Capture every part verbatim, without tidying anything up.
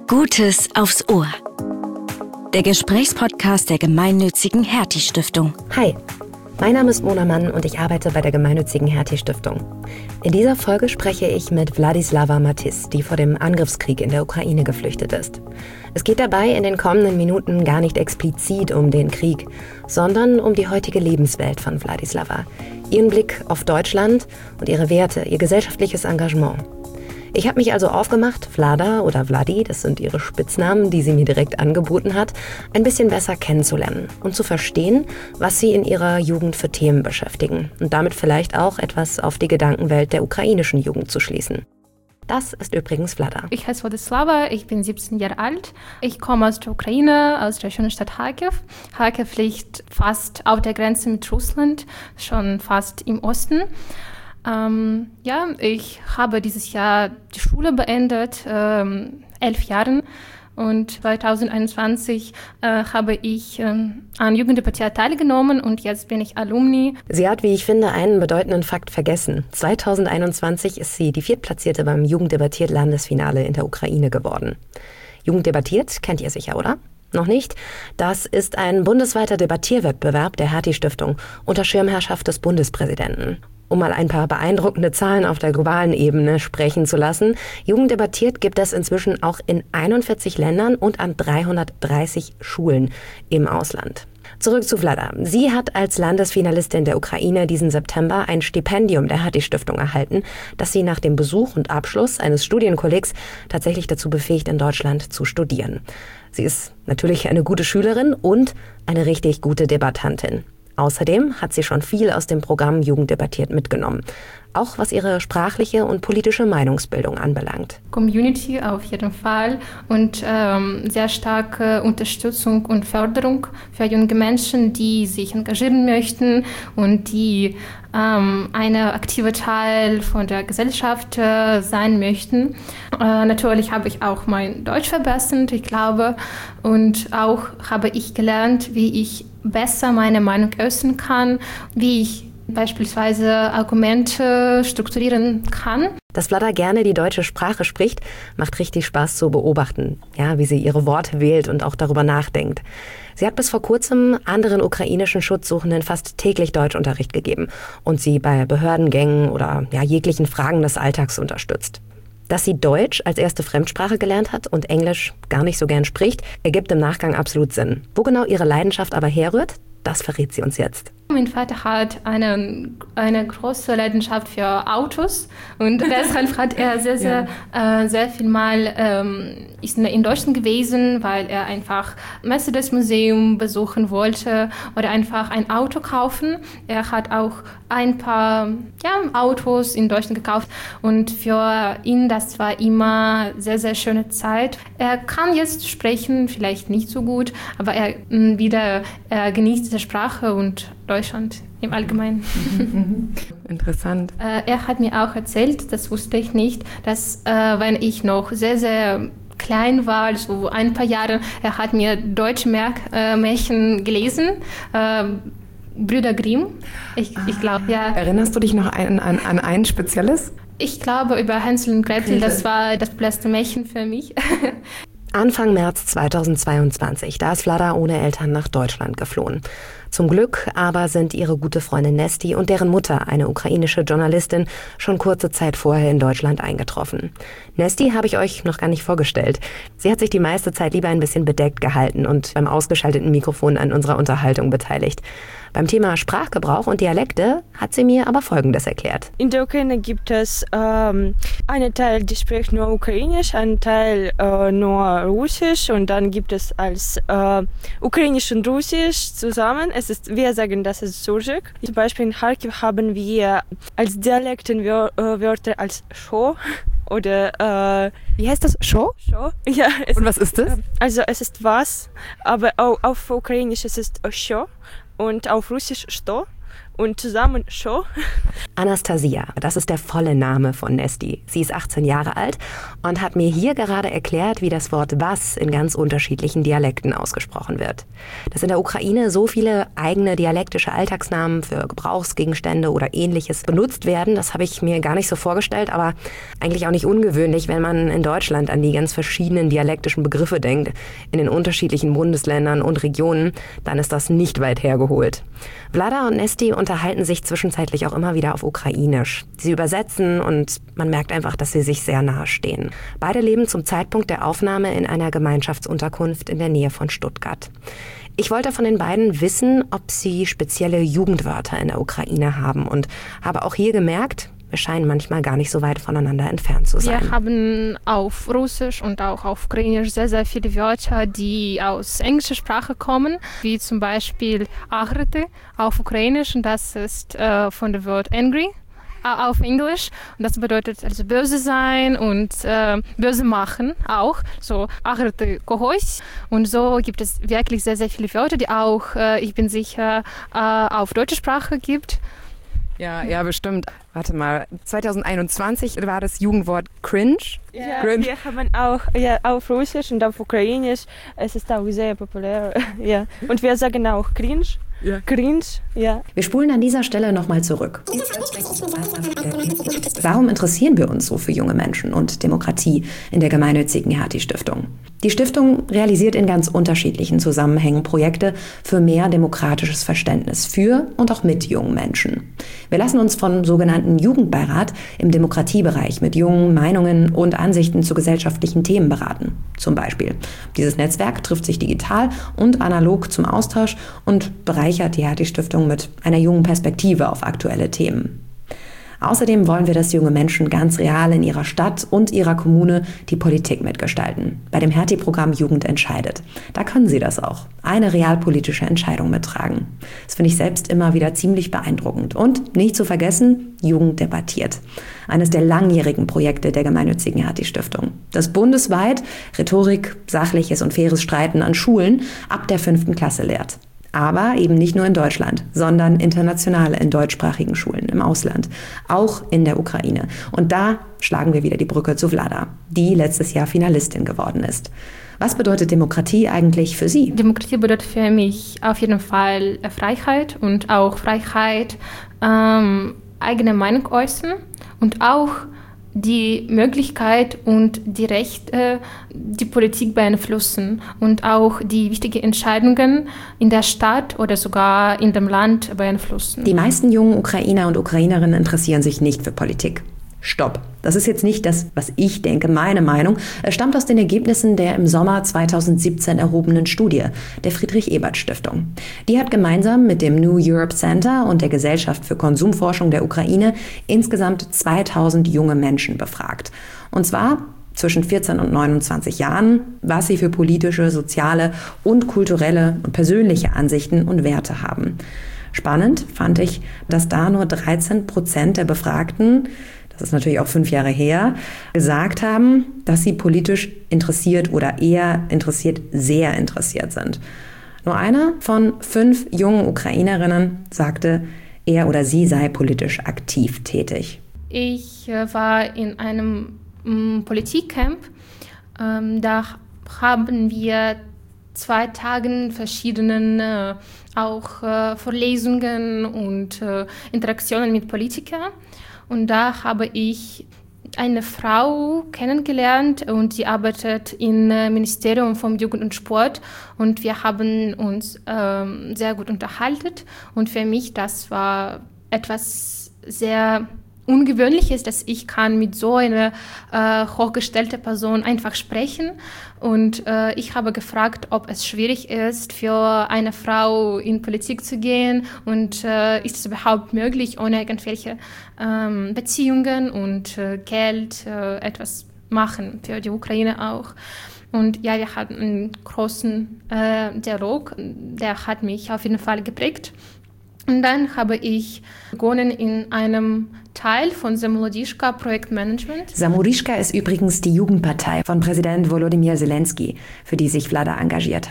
Gutes aufs Ohr. Der Gesprächspodcast der gemeinnützigen Hertie-Stiftung. Hi, mein Name ist Mona Mann und ich arbeite bei der gemeinnützigen Hertie-Stiftung. In dieser Folge spreche ich mit Wladislawa Matys, die vor dem Angriffskrieg in der Ukraine geflüchtet ist. Es geht dabei in den kommenden Minuten gar nicht explizit um den Krieg, sondern um die heutige Lebenswelt von Wladislawa, ihren Blick auf Deutschland und ihre Werte, ihr gesellschaftliches Engagement. Ich habe mich also aufgemacht, Vlada oder Vladi, das sind ihre Spitznamen, die sie mir direkt angeboten hat, ein bisschen besser kennenzulernen und zu verstehen, was sie in ihrer Jugend für Themen beschäftigen und damit vielleicht auch etwas auf die Gedankenwelt der ukrainischen Jugend zu schließen. Das ist übrigens Vlada. Ich heiße Wladislawa, ich bin siebzehn Jahre alt. Ich komme aus der Ukraine, aus der schönen Stadt Charkiw. Charkiw liegt fast auf der Grenze mit Russland, schon fast im Osten. Ähm, ja, ich habe dieses Jahr die Schule beendet, ähm, elf Jahren. Und zwanzig einundzwanzig äh, habe ich ähm, an Jugenddebattiert teilgenommen und jetzt bin ich Alumni. Sie hat, wie ich finde, einen bedeutenden Fakt vergessen. zwanzig einundzwanzig ist sie die Viertplatzierte beim Jugenddebattiert-Landesfinale in der Ukraine geworden. Jugenddebattiert kennt ihr sicher, oder? Noch nicht? Das ist ein bundesweiter Debattierwettbewerb der Hertie-Stiftung unter Schirmherrschaft des Bundespräsidenten. Um mal ein paar beeindruckende Zahlen auf der globalen Ebene sprechen zu lassen. Jugenddebattiert gibt es inzwischen auch in einundvierzig Ländern und an dreihundertdreißig Schulen im Ausland. Zurück zu Vlada. Sie hat als Landesfinalistin der Ukraine diesen September ein Stipendium der Hertie-Stiftung erhalten, das sie nach dem Besuch und Abschluss eines Studienkollegs tatsächlich dazu befähigt, in Deutschland zu studieren. Sie ist natürlich eine gute Schülerin und eine richtig gute Debattantin. Außerdem hat sie schon viel aus dem Programm Jugenddebattiert mitgenommen, auch was ihre sprachliche und politische Meinungsbildung anbelangt. Community auf jeden Fall und ähm, sehr starke Unterstützung und Förderung für junge Menschen, die sich engagieren möchten und die ähm, eine aktive Teil von der Gesellschaft äh, sein möchten. Äh, natürlich habe ich auch mein Deutsch verbessert, ich glaube, und auch habe ich gelernt, wie ich besser meine Meinung äußern kann, wie ich beispielsweise Argumente strukturieren kann. Dass Vlada gerne die deutsche Sprache spricht, macht richtig Spaß zu beobachten, ja, wie sie ihre Worte wählt und auch darüber nachdenkt. Sie hat bis vor kurzem anderen ukrainischen Schutzsuchenden fast täglich Deutschunterricht gegeben und sie bei Behördengängen oder ja, jeglichen Fragen des Alltags unterstützt. Dass sie Deutsch als erste Fremdsprache gelernt hat und Englisch gar nicht so gern spricht, ergibt im Nachgang absolut Sinn. Wo genau ihre Leidenschaft aber herrührt, das verrät sie uns jetzt. Mein Vater hat eine, eine große Leidenschaft für Autos und deshalb hat er sehr, sehr, ja. äh, sehr viel Mal ähm, ist in Deutschland gewesen, weil er einfach Mercedes-Museum besuchen wollte oder einfach ein Auto kaufen. Er hat auch ein paar ja, Autos in Deutschland gekauft und für ihn das war immer sehr, sehr schöne Zeit. Er kann jetzt sprechen, vielleicht nicht so gut, aber er mh, wieder er genießt diese Sprache und Deutschland im Allgemeinen. Interessant. Äh, er hat mir auch erzählt, das wusste ich nicht, dass äh, wenn ich noch sehr, sehr klein war, so ein paar Jahre, er hat mir deutsche Märchen gelesen, äh, Brüder Grimm, ich, ah, ich glaube, ja. Erinnerst du dich noch an, an, an ein spezielles? Ich glaube, über Hänsel und Gretel, das war das beste Märchen für mich. Anfang März zweitausendzweiundzwanzig, da ist Vlada ohne Eltern nach Deutschland geflohen. Zum Glück aber sind ihre gute Freundin Nesti und deren Mutter, eine ukrainische Journalistin, schon kurze Zeit vorher in Deutschland eingetroffen. Nesti habe ich euch noch gar nicht vorgestellt. Sie hat sich die meiste Zeit lieber ein bisschen bedeckt gehalten und beim ausgeschalteten Mikrofon an unserer Unterhaltung beteiligt. Beim Thema Sprachgebrauch und Dialekte hat sie mir aber Folgendes erklärt. In der Ukraine gibt es ähm, einen Teil, die spricht nur Ukrainisch, einen Teil äh, nur Russisch und dann gibt es als äh, Ukrainisch und Russisch zusammen. Es ist, wir sagen, das ist Surjik. Zum Beispiel in Charkiw haben wir als Dialekten Wörter als Scho oder äh, wie heißt das? Scho? Scho. Ja. Und was ist das? Also es ist was, aber auch auf Ukrainisch es ist Scho und auf Russisch Sto. und zusammen Show. Anastasia, das ist der volle Name von Nesti. Sie ist achtzehn Jahre alt und hat mir hier gerade erklärt, wie das Wort was in ganz unterschiedlichen Dialekten ausgesprochen wird. Dass in der Ukraine so viele eigene dialektische Alltagsnamen für Gebrauchsgegenstände oder Ähnliches benutzt werden, das habe ich mir gar nicht so vorgestellt, aber eigentlich auch nicht ungewöhnlich, wenn man in Deutschland an die ganz verschiedenen dialektischen Begriffe denkt, in den unterschiedlichen Bundesländern und Regionen, dann ist das nicht weit hergeholt. Vlada und Nesti unterhalten sich zwischenzeitlich auch immer wieder auf Ukrainisch. Sie übersetzen und man merkt einfach, dass sie sich sehr nahe stehen. Beide leben zum Zeitpunkt der Aufnahme in einer Gemeinschaftsunterkunft in der Nähe von Stuttgart. Ich wollte von den beiden wissen, ob sie spezielle Jugendwörter in der Ukraine haben und habe auch hier gemerkt, wir scheinen manchmal gar nicht so weit voneinander entfernt zu sein. Wir haben auf Russisch und auch auf Ukrainisch sehr, sehr viele Wörter, die aus englischer Sprache kommen, wie zum Beispiel Agrete auf Ukrainisch und das ist äh, von dem Wort angry äh, auf Englisch und das bedeutet also böse sein und äh, böse machen auch, so Agrete когось und so gibt es wirklich sehr, sehr viele Wörter, die auch, äh, ich bin sicher, äh, auf deutsche Sprache gibt. Ja, ja, bestimmt. Warte mal, zwanzig einundzwanzig war das Jugendwort cringe. Ja, cringe. wir haben auch ja, auf Russisch und auf Ukrainisch, es ist auch sehr populär. Ja. Und wir sagen auch cringe. Ja. Cringe, ja. Wir spulen an dieser Stelle nochmal zurück. Warum interessieren wir uns so für junge Menschen und Demokratie in der gemeinnützigen Hertie-Stiftung? Die Stiftung realisiert in ganz unterschiedlichen Zusammenhängen Projekte für mehr demokratisches Verständnis für und auch mit jungen Menschen. Wir lassen uns vom sogenannten Jugendbeirat im Demokratiebereich mit jungen Meinungen und Ansichten zu gesellschaftlichen Themen beraten. Zum Beispiel. Dieses Netzwerk trifft sich digital und analog zum Austausch und bereichert die Hertie-Stiftung mit einer jungen Perspektive auf aktuelle Themen. Außerdem wollen wir, dass junge Menschen ganz real in ihrer Stadt und ihrer Kommune die Politik mitgestalten. Bei dem Hertie-Programm Jugend entscheidet. Da können sie das auch. Eine realpolitische Entscheidung mittragen. Das finde ich selbst immer wieder ziemlich beeindruckend. Und nicht zu vergessen, Jugend debattiert. Eines der langjährigen Projekte der gemeinnützigen Hertie-Stiftung. Das bundesweit Rhetorik, sachliches und faires Streiten an Schulen ab der fünften Klasse lehrt. Aber eben nicht nur in Deutschland, sondern international in deutschsprachigen Schulen im Ausland, auch in der Ukraine. Und da schlagen wir wieder die Brücke zu Vlada, die letztes Jahr Finalistin geworden ist. Was bedeutet Demokratie eigentlich für Sie? Demokratie bedeutet für mich auf jeden Fall Freiheit und auch Freiheit, ähm, eigene Meinung äußern und auch die Möglichkeit und die Rechte, die Politik beeinflussen und auch die wichtigen Entscheidungen in der Stadt oder sogar in dem Land beeinflussen. Die meisten jungen Ukrainer und Ukrainerinnen interessieren sich nicht für Politik. Stopp. Das ist jetzt nicht das, was ich denke, meine Meinung. Es stammt aus den Ergebnissen der im Sommer zweitausendsiebzehn erhobenen Studie der Friedrich-Ebert-Stiftung. Die hat gemeinsam mit dem New Europe Center und der Gesellschaft für Konsumforschung der Ukraine insgesamt zweitausend junge Menschen befragt. Und zwar zwischen vierzehn und neunundzwanzig Jahren, was sie für politische, soziale und kulturelle und persönliche Ansichten und Werte haben. Spannend fand ich, dass da nur dreizehn Prozent der Befragten, das ist natürlich auch fünf Jahre her, gesagt haben, dass sie politisch interessiert oder eher interessiert, sehr interessiert sind. Nur eine von fünf jungen Ukrainerinnen sagte, er oder sie sei politisch aktiv tätig. Ich äh, war in einem ähm, Politikcamp. Ähm, da haben wir zwei Tagen verschiedenen äh, auch äh, Vorlesungen und äh, Interaktionen mit Politikern. Und da habe ich eine Frau kennengelernt und sie arbeitet im Ministerium von Jugend und Sport und wir haben uns ähm, sehr gut unterhalten und für mich das war etwas sehr Ungewöhnliches, dass ich kann mit so einer äh, hochgestellten Person einfach sprechen und äh, ich habe gefragt, ob es schwierig ist, für eine Frau in Politik zu gehen und äh, ist es überhaupt möglich, ohne irgendwelche ähm, Beziehungen und äh, Geld äh, etwas machen, für die Ukraine auch. Und ja, wir hatten einen großen äh, Dialog, der hat mich auf jeden Fall geprägt. Und dann habe ich begonnen in einem Teil von Samorishka Projektmanagement. Samorishka ist übrigens die Jugendpartei von Präsident Volodymyr Zelensky, für die sich Vlada engagiert hat.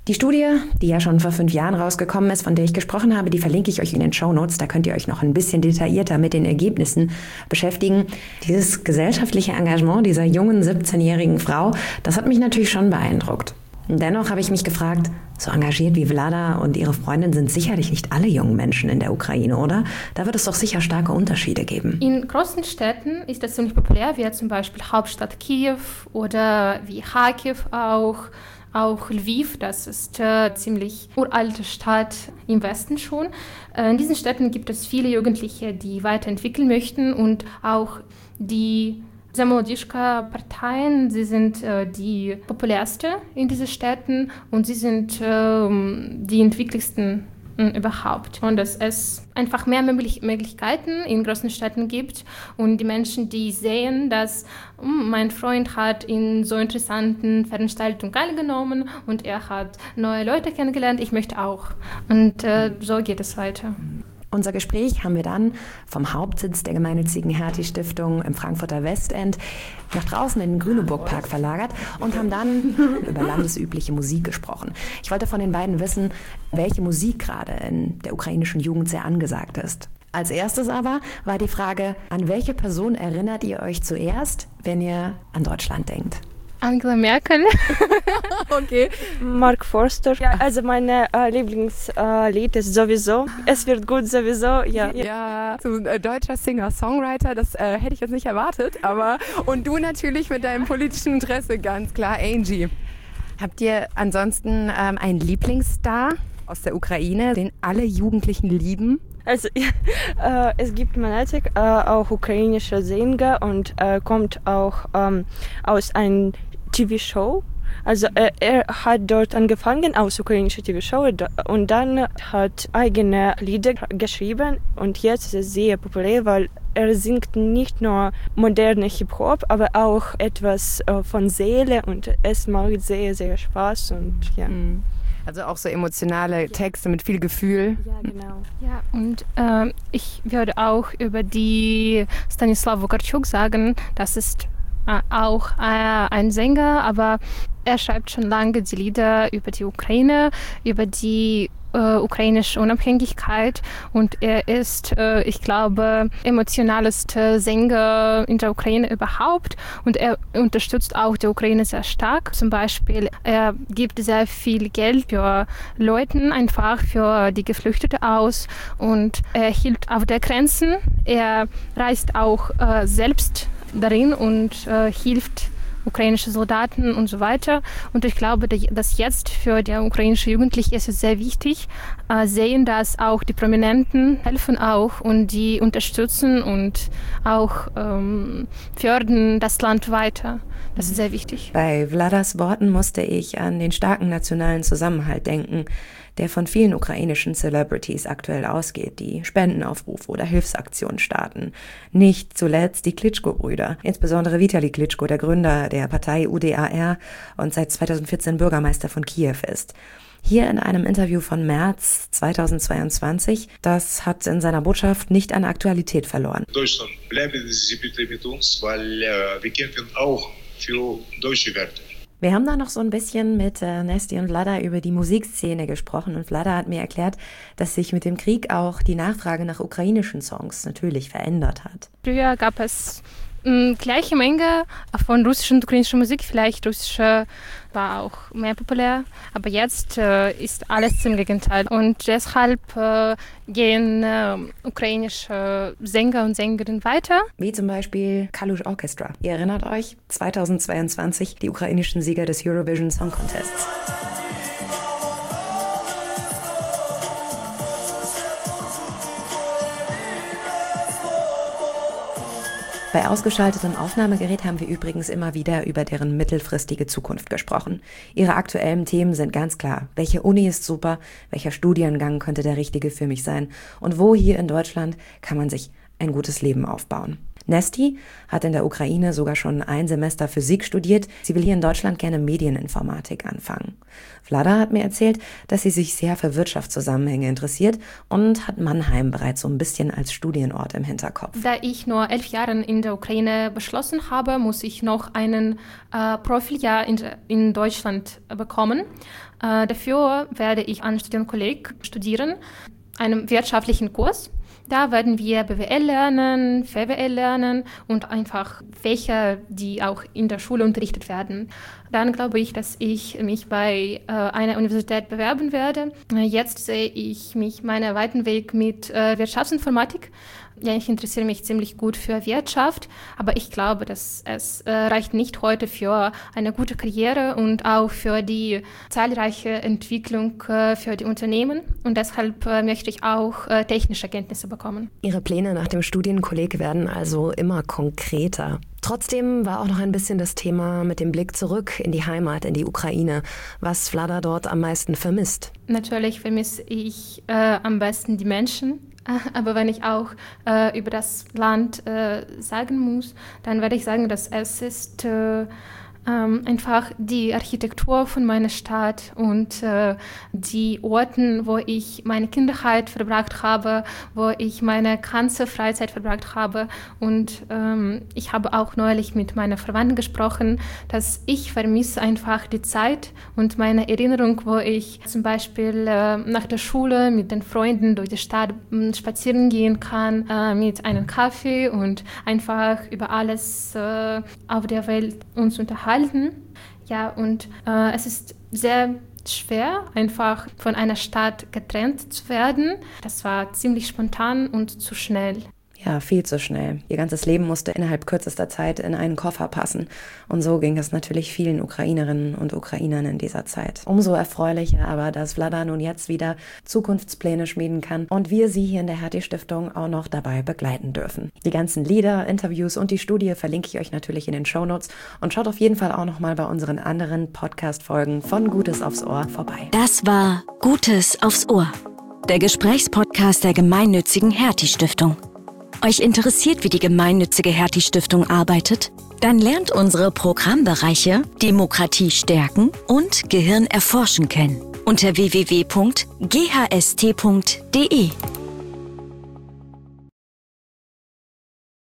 Die Studie, die ja schon vor fünf Jahren rausgekommen ist, von der ich gesprochen habe, die verlinke ich euch in den Shownotes. Da könnt ihr euch noch ein bisschen detaillierter mit den Ergebnissen beschäftigen. Dieses gesellschaftliche Engagement dieser jungen siebzehnjährigen Frau, das hat mich natürlich schon beeindruckt. Dennoch habe ich mich gefragt, so engagiert wie Vlada und ihre Freundin sind sicherlich nicht alle jungen Menschen in der Ukraine, oder? Da wird es doch sicher starke Unterschiede geben. In großen Städten ist das ziemlich populär, wie zum Beispiel Hauptstadt Kiew oder wie Kharkiv auch. Auch Lviv, das ist äh, ziemlich uralte Stadt im Westen schon. Äh, in diesen Städten gibt es viele Jugendliche, die weiterentwickeln möchten und auch die Samolodishka-Parteien, sie sind äh, die populärste in diesen Städten und sie sind äh, die entwickelsten überhaupt. Und dass es einfach mehr möglich- Möglichkeiten in großen Städten gibt und die Menschen, die sehen, dass hm, mein Freund hat in so interessanten Veranstaltungen teilgenommen und er hat neue Leute kennengelernt, ich möchte auch. Und äh, so geht es weiter. Unser Gespräch haben wir dann vom Hauptsitz der gemeinnützigen Hertie-Stiftung im Frankfurter Westend nach draußen in den Grüneburg-Park verlagert und haben dann über landesübliche Musik gesprochen. Ich wollte von den beiden wissen, welche Musik gerade in der ukrainischen Jugend sehr angesagt ist. Als erstes aber war die Frage, an welche Person erinnert ihr euch zuerst, wenn ihr an Deutschland denkt? Angela Merkel. Okay. Mark Forster. Ja, also mein äh, Lieblingslied äh, ist sowieso. Es wird gut sowieso. Ja, ja so ein äh, deutscher Singer-Songwriter, das äh, hätte ich jetzt nicht erwartet. Aber und du natürlich mit deinem politischen Interesse, ganz klar, Angie. Habt ihr ansonsten ähm, einen Lieblingsstar aus der Ukraine, den alle Jugendlichen lieben? Also äh, es gibt Manetik, äh, auch ukrainische Sänger und äh, kommt auch ähm, aus einer T V-Show. Also äh, er hat dort angefangen aus ukrainischer T V-Show und dann hat eigene Lieder geschrieben und jetzt ist er sehr populär, weil er singt nicht nur moderne Hip-Hop, aber auch etwas äh, von Seele und es macht sehr, sehr Spaß und ja. Mhm. Also auch so emotionale Texte mit viel Gefühl. Ja, genau. Ja, und äh, ich würde auch über die Stanislav Wokarczuk sagen, das ist äh, auch äh, ein Sänger, aber er schreibt schon lange die Lieder über die Ukraine, über die äh, ukrainische Unabhängigkeit und er ist, äh, ich glaube, emotionalste Sänger in der Ukraine überhaupt und er unterstützt auch die Ukraine sehr stark. Zum Beispiel, er gibt sehr viel Geld für Leute, einfach für die Geflüchteten aus und er hielt auf der Grenzen. Er reist auch äh, selbst darin und äh, hilft ukrainische Soldaten und so weiter. Und ich glaube, dass jetzt für die ukrainische Jugendlichen ist es sehr wichtig, äh, sehen, dass auch die Prominenten helfen auch und die unterstützen und auch ähm, fördern das Land weiter. Das ist sehr wichtig. Bei Vladas Worten musste ich an den starken nationalen Zusammenhalt denken, der von vielen ukrainischen Celebrities aktuell ausgeht, die Spendenaufrufe oder Hilfsaktionen starten. Nicht zuletzt die Klitschko-Brüder, insbesondere Vitali Klitschko, der Gründer der Partei U D A R und seit zweitausendvierzehn Bürgermeister von Kiew ist. Hier in einem Interview von März zweitausendzweiundzwanzig, das hat in seiner Botschaft nicht an Aktualität verloren. Deutschland bleibt sie bitte mit uns, weil äh, wir kämpfen auch für deutsche Werte. Wir haben da noch so ein bisschen mit äh, Nesti und Vlada über die Musikszene gesprochen und Vlada hat mir erklärt, dass sich mit dem Krieg auch die Nachfrage nach ukrainischen Songs natürlich verändert hat. Früher gab es mh, gleiche Menge von russischer und ukrainischer Musik, vielleicht russische war auch mehr populär, aber jetzt äh, ist alles zum Gegenteil und deshalb äh, gehen äh, ukrainische Sänger und Sängerinnen weiter. Wie zum Beispiel Kalush Orchestra. Ihr erinnert euch, zweitausendzweiundzwanzig die ukrainischen Sieger des Eurovision Song Contests. Bei ausgeschaltetem Aufnahmegerät haben wir übrigens immer wieder über deren mittelfristige Zukunft gesprochen. Ihre aktuellen Themen sind ganz klar. Welche Uni ist super? Welcher Studiengang könnte der richtige für mich sein? Und wo hier in Deutschland kann man sich ein gutes Leben aufbauen? Nesti hat in der Ukraine sogar schon ein Semester Physik studiert. Sie will hier in Deutschland gerne Medieninformatik anfangen. Vlada hat mir erzählt, dass sie sich sehr für Wirtschaftszusammenhänge interessiert und hat Mannheim bereits so ein bisschen als Studienort im Hinterkopf. Da ich nur elf Jahre in der Ukraine beschlossen habe, muss ich noch einen äh, Profiljahr in, in Deutschland bekommen. Äh, dafür werde ich an Studienkolleg studieren, einem wirtschaftlichen Kurs. Da werden wir B W L lernen, V W L lernen und einfach Fächer, die auch in der Schule unterrichtet werden. Dann glaube ich, dass ich mich bei äh, einer Universität bewerben werde. Jetzt sehe ich mich meinen weiten Weg mit äh, Wirtschaftsinformatik. Ja, ich interessiere mich ziemlich gut für Wirtschaft, aber ich glaube, dass es äh, reicht nicht heute für eine gute Karriere und auch für die zahlreiche Entwicklung äh, für die Unternehmen. Und deshalb äh, möchte ich auch äh, technische Kenntnisse bekommen. Ihre Pläne nach dem Studienkolleg werden also immer konkreter. Trotzdem war auch noch ein bisschen das Thema mit dem Blick zurück in die Heimat, in die Ukraine, was Vlada dort am meisten vermisst. Natürlich vermisse ich äh, am besten die Menschen. Aber wenn ich auch äh, über das Land äh, sagen muss, dann werde ich sagen, dass es ist äh, ähm, einfach die Architektur von meiner Stadt und äh, die Orten, wo ich meine Kindheit verbracht habe, wo ich meine ganze Freizeit verbracht habe. Und ähm, ich habe auch neulich mit meinen Verwandten gesprochen, dass ich vermisse einfach die Zeit und meine Erinnerung, wo ich zum Beispiel äh, nach der Schule mit den Freunden durch die Stadt äh, spazieren gehen kann, äh, mit einem Kaffee und einfach über alles äh, auf der Welt uns unterhalten. Ja, und äh, es ist sehr schwer, einfach von einer Stadt getrennt zu werden. Das war ziemlich spontan und zu schnell. Ja, viel zu schnell. Ihr ganzes Leben musste innerhalb kürzester Zeit in einen Koffer passen. Und so ging es natürlich vielen Ukrainerinnen und Ukrainern in dieser Zeit. Umso erfreulicher aber, dass Vlada nun jetzt wieder Zukunftspläne schmieden kann und wir sie hier in der Hertie-Stiftung auch noch dabei begleiten dürfen. Die ganzen Lieder, Interviews und die Studie verlinke ich euch natürlich in den Shownotes und schaut auf jeden Fall auch noch mal bei unseren anderen Podcast-Folgen von Gutes aufs Ohr vorbei. Das war Gutes aufs Ohr, der Gesprächspodcast der gemeinnützigen Hertie-Stiftung. Euch interessiert, wie die gemeinnützige Hertie-Stiftung arbeitet? Dann lernt unsere Programmbereiche Demokratie stärken und Gehirn erforschen kennen unter w w w punkt g h s t punkt d e.